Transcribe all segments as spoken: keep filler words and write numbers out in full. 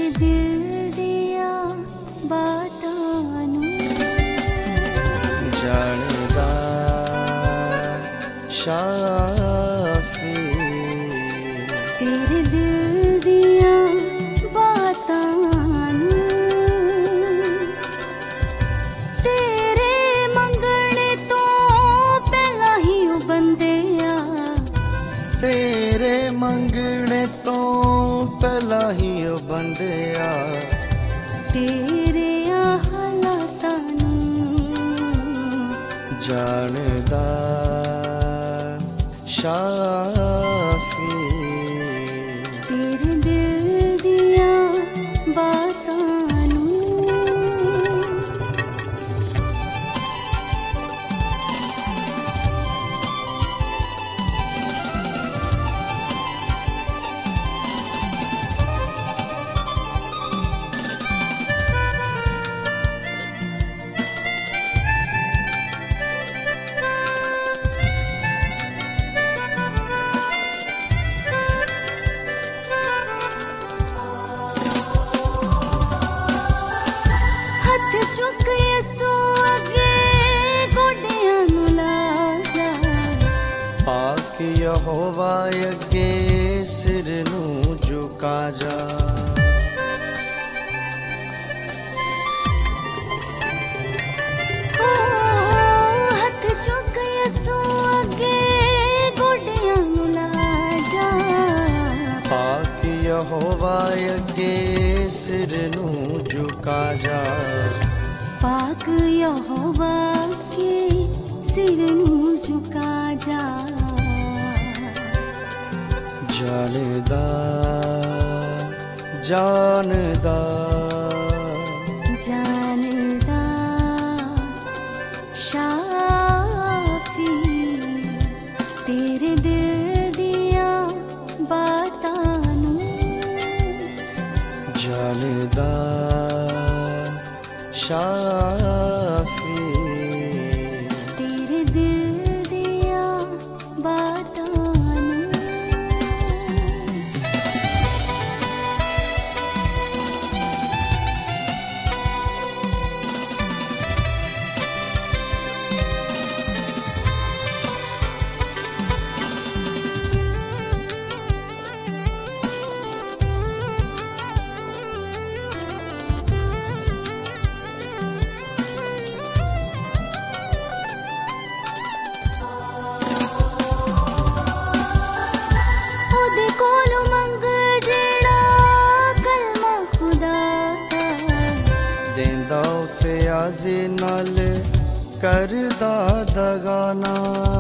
दिल दिया बातां नूं जानदा शाफी तेरे दिल दिया बातां नूं तेरे मंगणे तो पहला ही ओ बंदिया तेरे मंगणे तो पहला ही ओ बंदिया तेरे हालातां नूं जानदा शाफी तेरे दिल दिया बातां नूं चुक यसू अगे गोडियां नूं ला जा पाक यहोवा अगे सिर नूं झुका जा ओ हथ चुक यसू अगे गोडियां नूं ला जा पाक यहोवा अगे सिर नूं झुका जा पाक यहोवा के सिर नूं झुका जा जानदा जानदा जानदा शाफी तेरे दिल दिया बातां नूं जानदा शाफी तेरे दिल दिया बातां नूं फियाज़े नाल करदा दगाना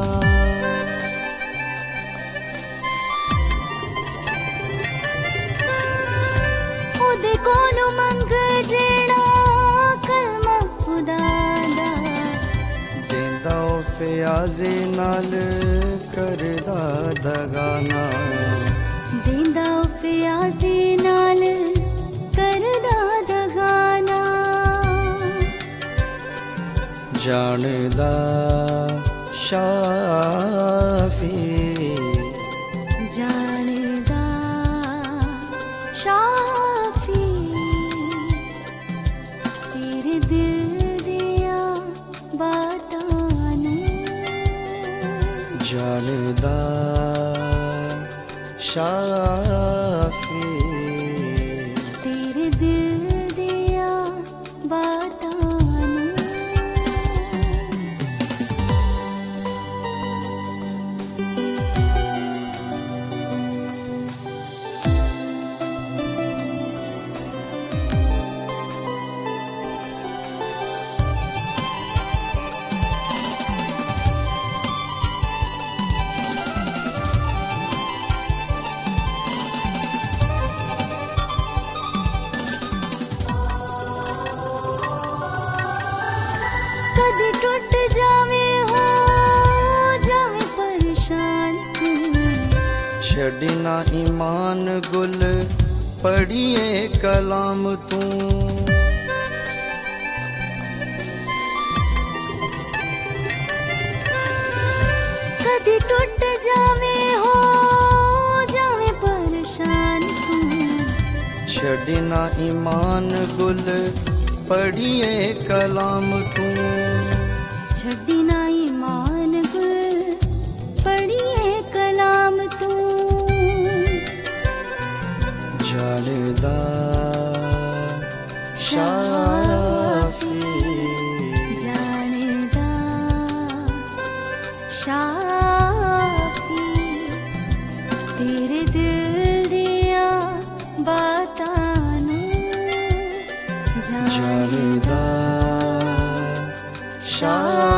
ओदे कोलों मंग जेड़ा कलमा खुदा दा देंदा फियाज़े नाल करदा दगाना देंदा फियाज़े नाल करदा दगाना जानदा शाफी जानदा शाफी तेरे दिल दिया बातां नूं जानदा शाफी तेरे दिल दिया बातां कदी टूट जावे हो जावे परेशान छड़ी ना ईमान गुल पढ़िए कलाम तू कदी टूट जावे हो जावे परेशान तू छड़ना ईमान गुल पढ़िए कलाम तू छड़ना ईमान गुल पढ़िए कलाम तू जानदा शाफी जानदा शाफी तेरे दिल दिया बातां नू जानदा शाफी